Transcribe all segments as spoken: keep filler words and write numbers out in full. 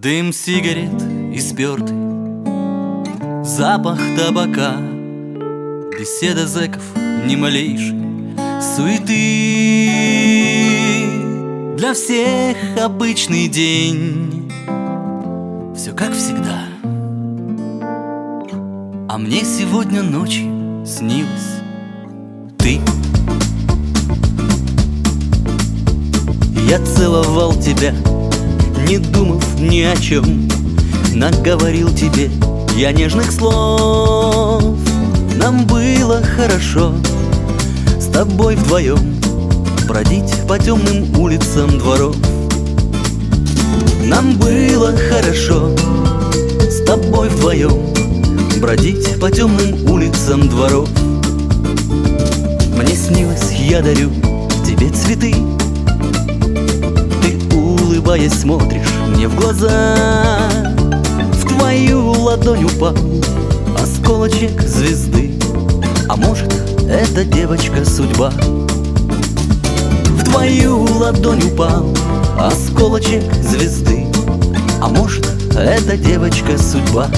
Дым сигарет и спёртый запах табака, беседа зэков ни малейшей суеты. Для всех обычный день, все как всегда. А мне сегодня ночью снилась ты. Я целовал тебя, не думав ни о чем, наговорил тебе я нежных слов. Нам было хорошо с тобой вдвоем бродить по темным улицам дворов. Нам было хорошо с тобой вдвоем бродить по темным улицам дворов. Мне снилось, я дарю тебе цветы, ты, улыбаясь, смотришь мне в глаза. В твою ладонь упал осколочек звезды, а может, это девочка судьба. В твою ладонь упал осколочек звезды, а может, это девочка судьба.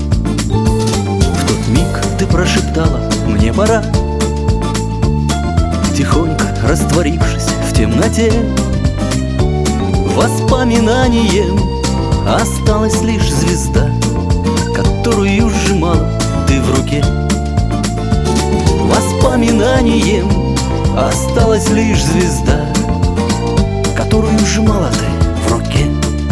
В тот миг ты прошептала: мне пора, тихонько растворившись в темноте. Воспоминанием осталась лишь звезда, которую сжимала ты в руке. Воспоминанием осталась лишь звезда, которую сжимала ты в руке.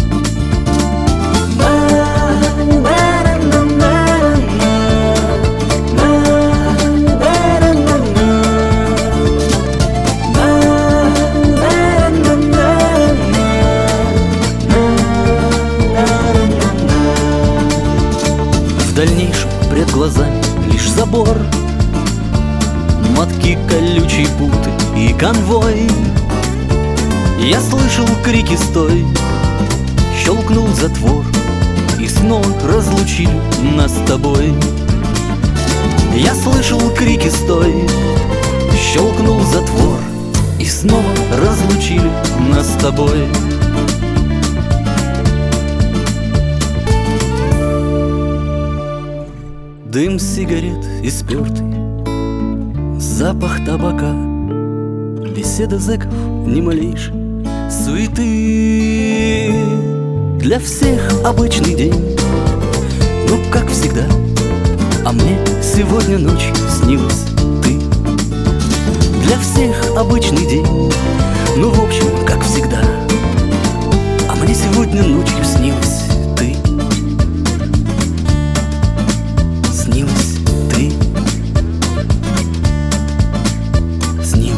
В дальнейшем пред глазами лишь забор, мотки колючей путы и конвой. Я слышал крики «стой!», щелкнул затвор, и снова разлучили нас с тобой. Я слышал крики «стой!», щелкнул затвор, и снова разлучили нас с тобой. Дым сигарет и спёртый запах табака, беседа зэков ни малейшей суеты. Для всех обычный день, ну как всегда. А мне сегодня ночью снилась ты. Для всех обычный день, ну в общем как всегда. А мне сегодня ночью снилась